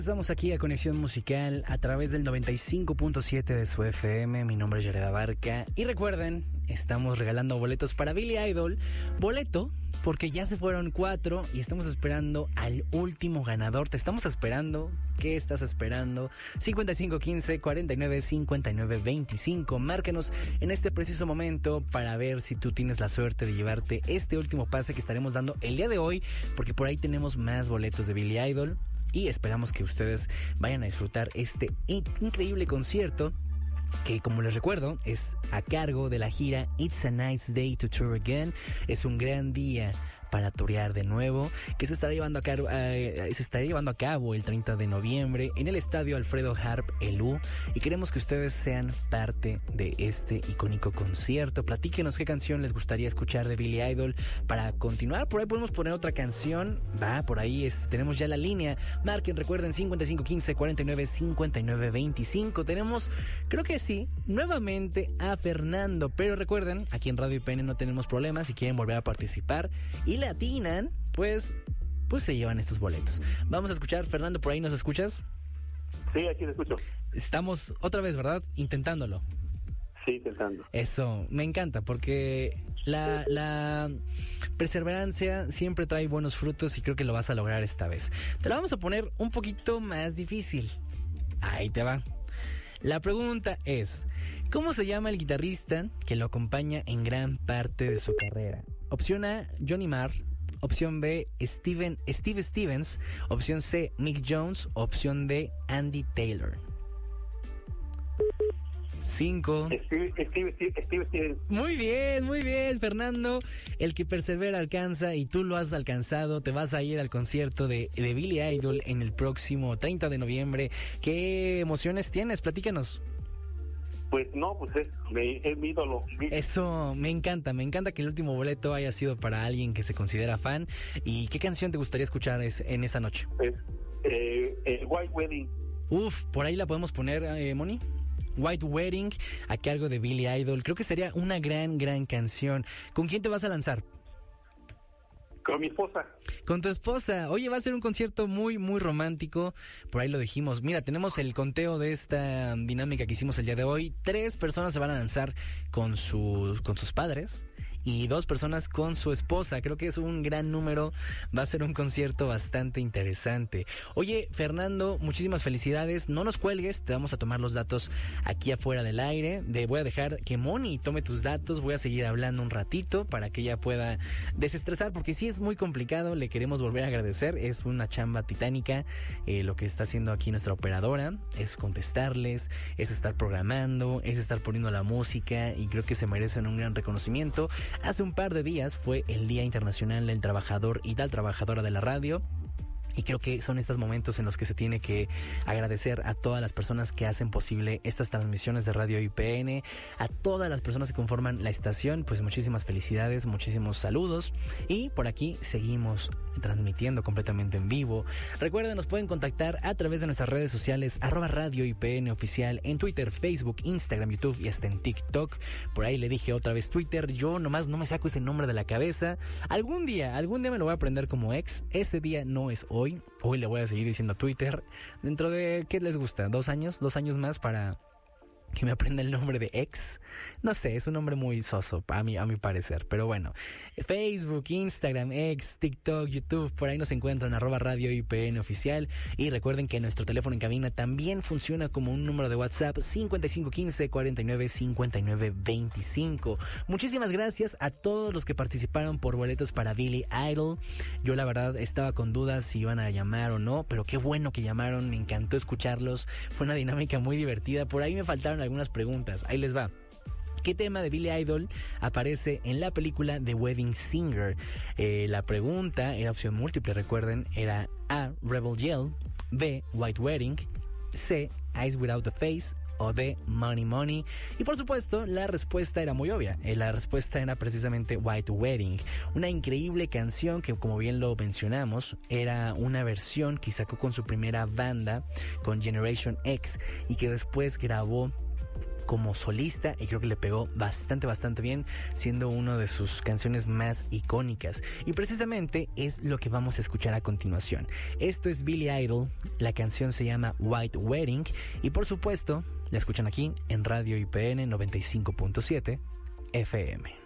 Estamos aquí a Conexión Musical a través del 95.7 de su FM. Mi nombre es Yared Abarca. Y recuerden, estamos regalando boletos para Billy Idol. Boleto, porque ya se fueron 4 y estamos esperando al último ganador. Te estamos esperando. ¿Qué estás esperando? 5515-495925. Márcanos en este preciso momento para ver si tú tienes la suerte de llevarte este último pase que estaremos dando el día de hoy, porque por ahí tenemos más boletos de Billy Idol. Y esperamos que ustedes vayan a disfrutar este increíble concierto que, como les recuerdo, es a cargo de la gira It's a Nice Day to Tour Again. Es un gran día para torear de nuevo, que se estará llevando a cabo el 30 de noviembre en el estadio Alfredo Harp Elú, y queremos que ustedes sean parte de este icónico concierto. Platíquenos qué canción les gustaría escuchar de Billy Idol para continuar. Por ahí podemos poner otra canción, por ahí tenemos ya la línea. Marquen, recuerden, 5515-495925. Tenemos, creo que sí, nuevamente a Fernando, pero recuerden, aquí en Radio IPN no tenemos problemas. Si quieren volver a participar y le atinan, pues se llevan estos boletos. Vamos a escuchar. Fernando, ¿por ahí nos escuchas? Sí, aquí te escucho. Estamos otra vez, ¿verdad? Intentándolo. Sí, intentando. Eso, me encanta, porque la perseverancia siempre trae buenos frutos y creo que lo vas a lograr esta vez. Te lo vamos a poner un poquito más difícil. Ahí te va. La pregunta es, ¿cómo se llama el guitarrista que lo acompaña en gran parte de su carrera? Opción A, Johnny Marr. Opción B, Steve Stevens. Opción C, Mick Jones. Opción D, Andy Taylor. 5. Steve Stevens. Muy bien, Fernando. El que persevera alcanza, y tú lo has alcanzado. Te vas a ir al concierto de Billy Idol en el próximo 30 de noviembre. ¿Qué emociones tienes? Platícanos. Pues no, pues es mi ídolo. Eso, me encanta que el último boleto haya sido para alguien que se considera fan. ¿Y qué canción te gustaría escuchar en esa noche? White Wedding. Por ahí la podemos poner, Moni. White Wedding, a cargo de Billy Idol. Creo que sería una gran canción. ¿Con quién te vas a lanzar? Con mi esposa. Con tu esposa. Oye, va a ser un concierto muy romántico. Por ahí lo dijimos. Mira, tenemos el conteo de esta dinámica que hicimos el día de hoy. 3 personas se van a lanzar con sus padres y 2 personas con su esposa. Creo que es un gran número. Va a ser un concierto bastante interesante. Oye, Fernando, muchísimas felicidades. No nos cuelgues, te vamos a tomar los datos aquí afuera del aire. Voy a dejar que Moni tome tus datos. Voy a seguir hablando un ratito para que ella pueda desestresar, porque sí es muy complicado. Le queremos volver a agradecer. Es una chamba titánica. Lo que está haciendo aquí nuestra operadora es contestarles, es estar programando, es estar poniendo la música, y creo que se merecen un gran reconocimiento. Hace un par de días fue el Día Internacional del Trabajador y la Trabajadora de la Radio. Y creo que son estos momentos en los que se tiene que agradecer a todas las personas que hacen posible estas transmisiones de Radio IPN, a todas las personas que conforman la estación. Pues muchísimas felicidades, muchísimos saludos, y por aquí seguimos transmitiendo completamente en vivo. Recuerden, nos pueden contactar a través de nuestras redes sociales, @Radio IPN Oficial, en Twitter, Facebook, Instagram, YouTube y hasta en TikTok. Por ahí le dije otra vez Twitter, yo nomás no me saco ese nombre de la cabeza. Algún día me lo voy a aprender como ex. Este día no es hoy le voy a seguir diciendo Twitter. Dentro de, ¿qué les gusta? 2 años más para que me aprenda el nombre de ex. No sé, es un nombre muy soso a mi parecer, pero bueno. Facebook, Instagram, X, TikTok, YouTube, por ahí nos encuentran, @Radio IPN Oficial. Y recuerden que nuestro teléfono en cabina también funciona como un número de WhatsApp, 5515-495925. Muchísimas gracias a todos los que participaron por boletos para Billy Idol. Yo la verdad estaba con dudas si iban a llamar o no, pero qué bueno que llamaron, me encantó escucharlos. Fue una dinámica muy divertida. Por ahí me faltaron algunas preguntas. Ahí les va. ¿Qué tema de Billy Idol aparece en la película The Wedding Singer? La pregunta era opción múltiple, recuerden. Era A, Rebel Yell. B, White Wedding. C, Eyes Without a Face. O D, Money Money. Y por supuesto, la respuesta era muy obvia. La respuesta era precisamente White Wedding. Una increíble canción que, como bien lo mencionamos, era una versión que sacó con su primera banda, con Generation X, y que después grabó como solista y creo que le pegó bastante bien, siendo una de sus canciones más icónicas. Y precisamente es lo que vamos a escuchar a continuación. Esto es Billy Idol, la canción se llama White Wedding y por supuesto la escuchan aquí en Radio IPN 95.7 FM.